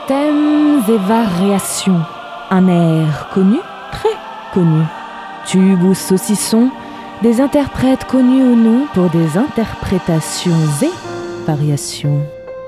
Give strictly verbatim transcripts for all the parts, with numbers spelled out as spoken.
Thèmes et variations, un air connu, très connu. Tube ou saucisson, des interprètes connus ou non pour des interprétations et variations.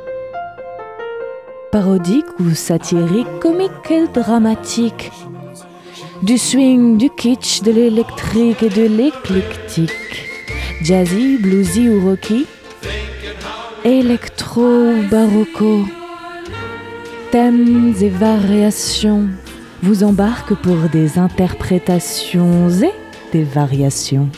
Parodique ou satirique, comique et dramatique. Du swing, du kitsch, de l'électrique et de l'éclectique. Jazzy, bluesy ou rocky. Électro ou barocco. Thèmes et variations vous embarquent pour des interprétations et des variations.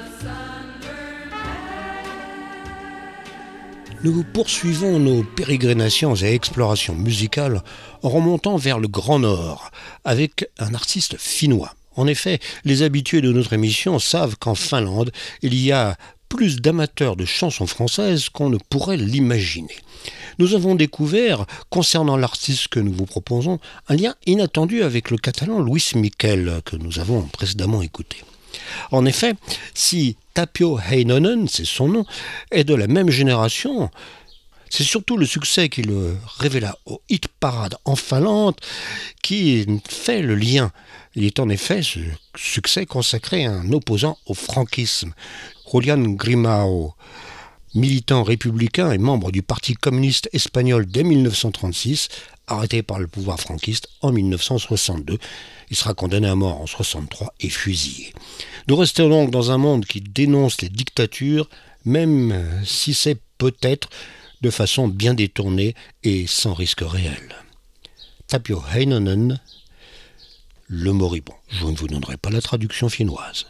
Nous poursuivons nos pérégrinations et explorations musicales en remontant vers le Grand Nord avec un artiste finnois. En effet, les habitués de notre émission savent qu'en Finlande, il y a plus d'amateurs de chansons françaises qu'on ne pourrait l'imaginer. Nous avons découvert, concernant l'artiste que nous vous proposons, un lien inattendu avec le catalan Luis Miquel que nous avons précédemment écouté. En effet, si Tapio Heinonen, c'est son nom, est de la même génération, c'est surtout le succès qu'il révéla au hit parade en Finlande qui fait le lien. Il est en effet ce succès consacré à un opposant au franquisme, Julián Grimao, militant républicain et membre du Parti communiste espagnol dès dix-neuf cent trente-six, arrêté par le pouvoir franquiste en dix-neuf cent soixante-deux. Il sera condamné à mort en soixante-trois et fusillé. Nous restons donc dans un monde qui dénonce les dictatures, même si c'est peut-être de façon bien détournée et sans risque réel. Tapio Heinonen, le moribond. Je ne vous donnerai pas la traduction finnoise.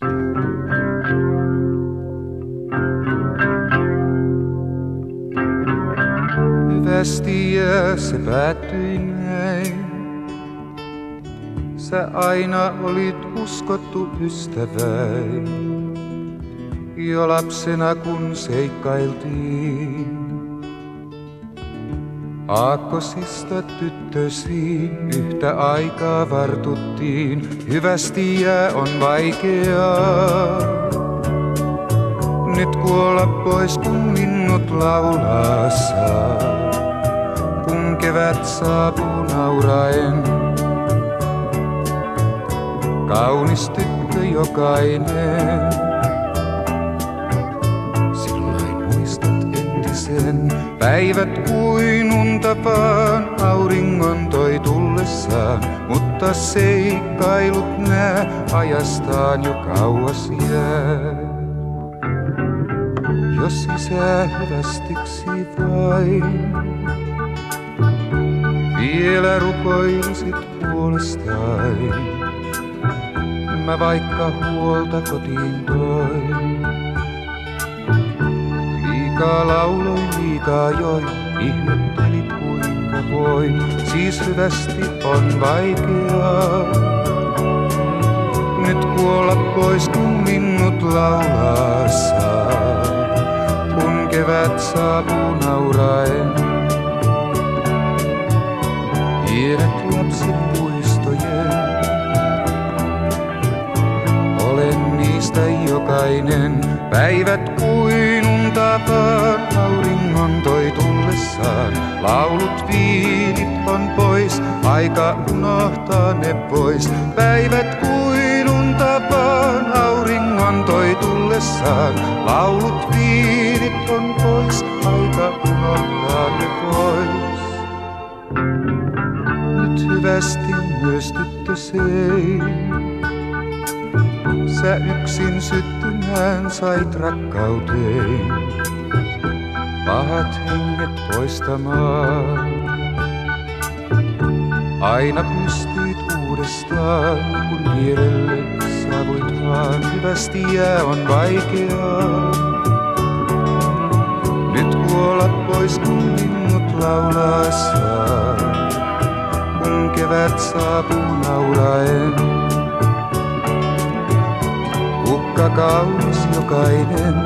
Hyvästi ja se päättyi näin. Sä aina olit uskottu ystäväin. Jo lapsena kun seikkailtiin. Aakkosista tyttösi yhtä aikaa vartuttiin. Hyvästi jää on vaikeaa. Nyt kuolla pois kun linnut laulaa saa. Kun kevät saapuu nauraen. Kaunis tyttö jokainen. Silloin muistat entisen päivät kuin unta vaan auringon toi tullessaan. Mutta seikkailut nää ajastaan jo kauas jää. Jos isä hyvästiksi vain, vielä rukoilisit puolestaan. Mä vaikka huolta kotiin toin. Liikaa lauloin, liikaa join, ihmettelit kuinka voin. Siis hyvästi on vaikeaa. Nyt kuolla pois kun linnut laulaa saa. Kun kevät saapuu nauraen. Pienet lapset puistojen. Olen niistä jokainen. Päivät kuin unta vaan auringon toi tullessaan. Laulut viinit on pois, aika unohtaa ne pois. Päivät kuin unta vaan auringon toi tullessaan. Laulut viinit on pois, aika unohtaa ne pois. Nyt hyvästi myös tyttö sein. Sä yksin syttynään sait rakkauteen. Pahat henget poistamaan. Aina pystyit uudestaan, kun vierelle saavuit vaan. Hyvästi jää on vaikeaa. Nyt kuolla pois, kun linnut laulaa saa. Kun kevät saapuu nauraen. Kukka kaunis jokainen.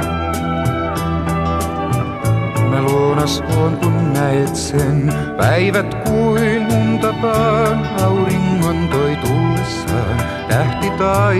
Mä luonas oon kun näet sen. Päivät kuin unta vaan auringon toi tullessaan. Tähti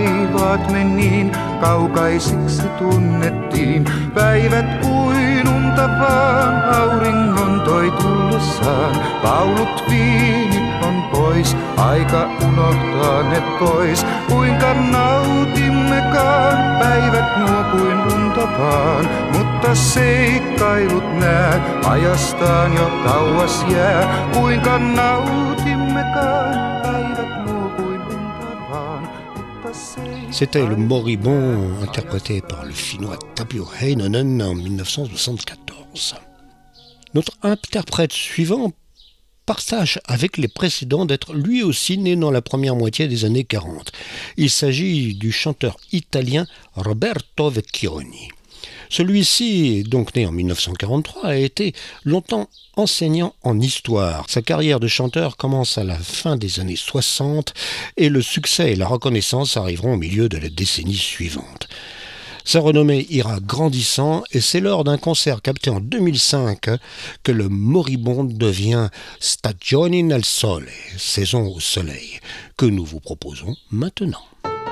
taivaat me niin kaukaisiksi tunnettiin. Päivät kuin unta tapaan auringon toi tullessaan. Laulut viinit on pois, aika unohtaa ne pois. Kuinka nautimmekaan päivät nuo kuin unta vaan. Mutta seikkailut nää ajastaan jo kauas jää. Kuinka nautimmekaan päivät nuo kuin unta vaan. C'était Le Moribond, interprété par le finnois Tapio Heinonen en dix-neuf cent soixante-quatorze. Notre interprète suivant partage avec les précédents d'être lui aussi né dans la première moitié des années quarante. Il s'agit du chanteur italien Roberto Vecchioni. Celui-ci, donc né en dix-neuf cent quarante-trois, a été longtemps enseignant en histoire. Sa carrière de chanteur commence à la fin des années soixante et le succès et la reconnaissance arriveront au milieu de la décennie suivante. Sa renommée ira grandissant et c'est lors d'un concert capté en deux mille cinq que le Moribond devient Stagioni nel Sole, saison au soleil, que nous vous proposons maintenant.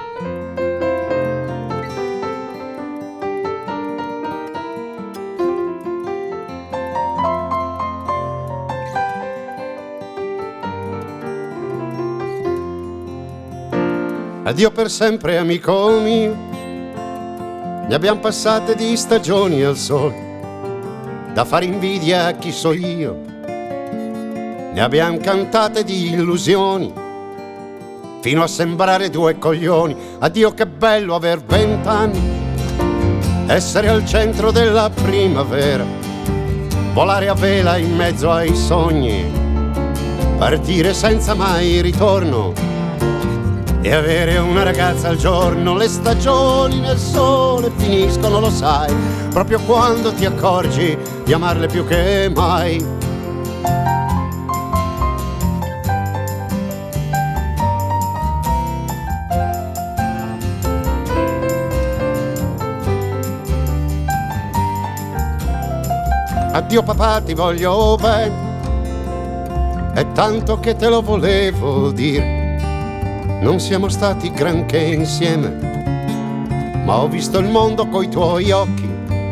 Addio per sempre amico mio, ne abbiamo passate di stagioni al sole, da fare invidia a chi so io, ne abbiamo cantate di illusioni, fino a sembrare due coglioni. Addio che bello aver vent'anni, essere al centro della primavera, volare a vela in mezzo ai sogni, partire senza mai ritorno e avere una ragazza al giorno. Le stagioni nel sole finiscono, lo sai, proprio quando ti accorgi di amarle più che mai. Addio papà, ti voglio bene, è tanto che te lo volevo dire. Non siamo stati granché insieme, ma ho visto il mondo coi tuoi occhi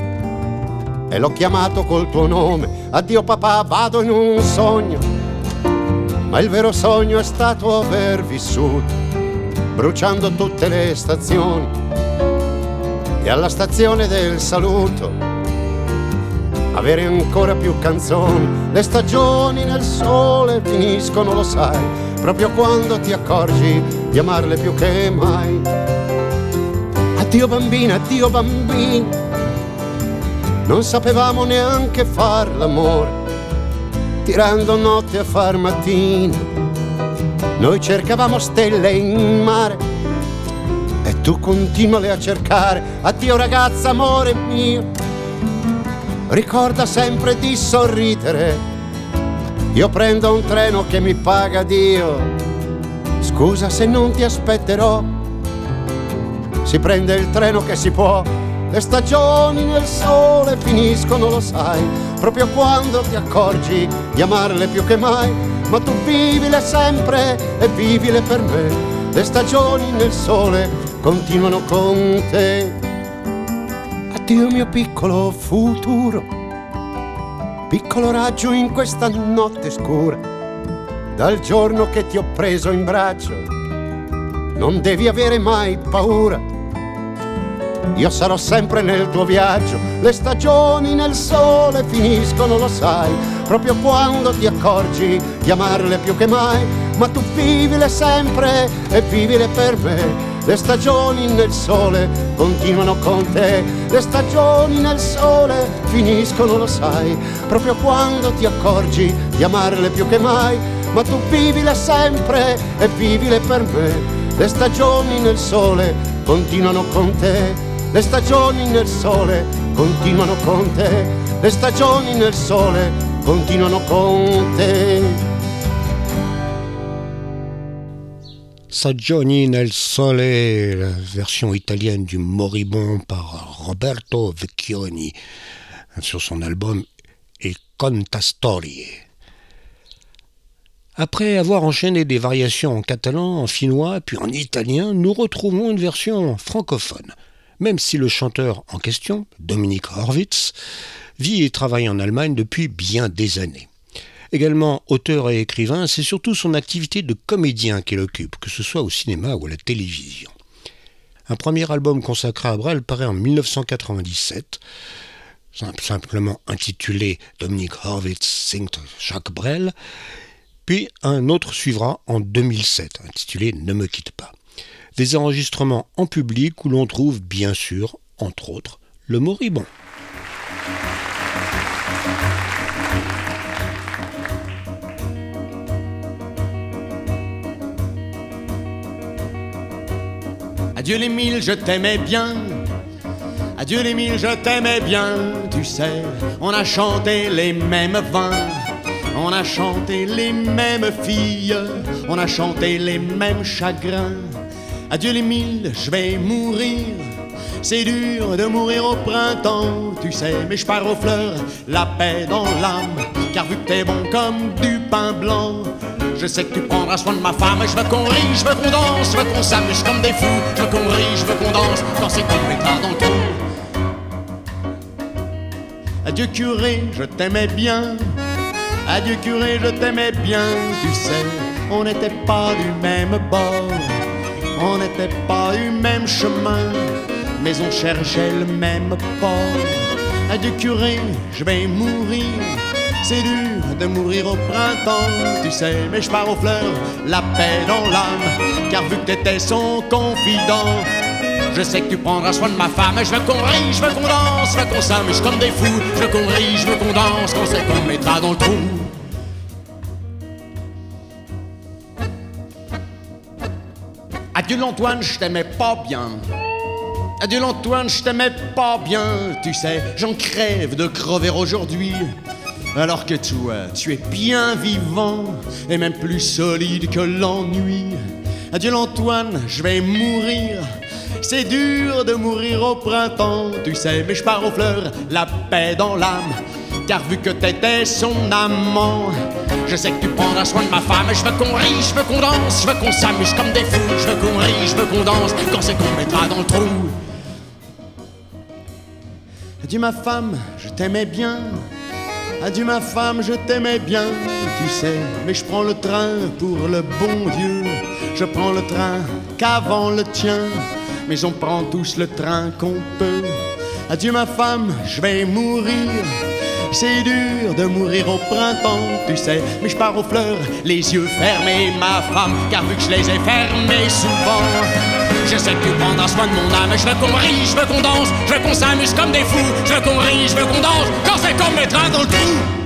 e l'ho chiamato col tuo nome. Addio papà, vado in un sogno, ma il vero sogno è stato aver vissuto, bruciando tutte le stazioni e alla stazione del saluto avere ancora più canzoni. Le stagioni nel sole finiscono, lo sai, proprio quando ti accorgi di amarle più che mai. Addio bambina, addio bambina, non sapevamo neanche far l'amore, tirando notte a far mattina. Noi cercavamo stelle in mare e tu continuale a cercare. Addio ragazza, amore mio, ricorda sempre di sorridere. Io prendo un treno che mi paga Dio, scusa se non ti aspetterò. Si prende il treno che si può. Le stagioni nel sole finiscono, lo sai, proprio quando ti accorgi di amarle più che mai. Ma tu vivile sempre e vivile per me. Le stagioni nel sole continuano con te. Addio mio piccolo futuro, piccolo raggio in questa notte scura. Dal giorno che ti ho preso in braccio non devi avere mai paura. Io sarò sempre nel tuo viaggio. Le stagioni nel sole finiscono, lo sai, proprio quando ti accorgi di amarle più che mai. Ma tu vivile sempre e vivile per me. Le stagioni nel sole continuano con te. Le stagioni nel sole finiscono, lo sai, proprio quando ti accorgi di amarle più che mai. Ma tu vivile sempre e vivile per me. Le stagioni nel sole continuano con te. Le stagioni nel sole continuano con te. Le stagioni nel sole continuano con te. Stagioni nel Sole, la version italienne du Moribond par Roberto Vecchioni sur son album Il Conta Storie. Après avoir enchaîné des variations en catalan, en finnois, puis en italien, nous retrouvons une version francophone. Même si le chanteur en question, Dominique Horwitz, vit et travaille en Allemagne depuis bien des années. Également auteur et écrivain, c'est surtout son activité de comédien qui l'occupe, que ce soit au cinéma ou à la télévision. Un premier album consacré à Brel paraît en dix-neuf cent quatre-vingt-dix-sept, simplement intitulé Dominique Horwitz singt Jacques Brel, puis un autre suivra en deux mille sept, intitulé Ne me quitte pas. Des enregistrements en public où l'on trouve bien sûr, entre autres, le moribond. Adieu les mille, je t'aimais bien. Adieu les mille, je t'aimais bien. Tu sais, on a chanté les mêmes vins. On a chanté les mêmes filles. On a chanté les mêmes chagrins. Adieu les mille, je vais mourir. C'est dur de mourir au printemps, tu sais, mais je pars aux fleurs, la paix dans l'âme. Car vu que t'es bon comme du pain blanc, je sais que tu prendras soin de ma femme. Et je veux qu'on rie, je veux qu'on danse, je veux qu'on s'amuse comme des fous. Je veux qu'on rie, je veux qu'on danse, quand c'est qu'on mettra dans le trou. Adieu curé, je t'aimais bien. Adieu curé, je t'aimais bien. Tu sais, on n'était pas du même bord, on n'était pas du même chemin, mais on cherchait le même port. Adieu curé, je vais mourir. C'est dur de mourir au printemps, tu sais, mais je pars aux fleurs, la paix dans l'âme. Car vu que t'étais son confident, je sais que tu prendras soin de ma femme. Et je veux qu'on rie, je veux qu'on danse, je veux qu'on s'amuse comme des fous. Je veux qu'on rie, je veux qu'on danse, qu'on sait qu'on mettra dans le trou. Adieu l'Antoine, je t'aimais pas bien. Adieu l'Antoine, je t'aimais pas bien. Tu sais, j'en crève de crever aujourd'hui, alors que toi, tu es bien vivant et même plus solide que l'ennui. Adieu l'Antoine, je vais mourir. C'est dur de mourir au printemps, tu sais, mais je pars aux fleurs, la paix dans l'âme. Car vu que t'étais son amant, je sais que tu prendras soin de ma femme. Et je veux qu'on rie, je veux qu'on danse, je veux qu'on s'amuse comme des fous. Je veux qu'on rie, je veux qu'on danse, quand c'est qu'on mettra dans le trou. Adieu ma femme, je t'aimais bien. Adieu ma femme, je t'aimais bien, tu sais, mais je prends le train pour le bon Dieu. Je prends le train qu'avant le tien, mais on prend tous le train qu'on peut. Adieu ma femme, je vais mourir. C'est dur de mourir au printemps, tu sais, mais je pars aux fleurs, les yeux fermés, ma femme, car vu que je les ai fermés souvent, je sais que tu prendras soin de mon âme. Je veux qu'on rie, je veux qu'on danse, je veux qu'on s'amuse comme des fous. Je veux qu'on rie, je veux qu'on danse, quand c'est qu'on mettra dans le trou.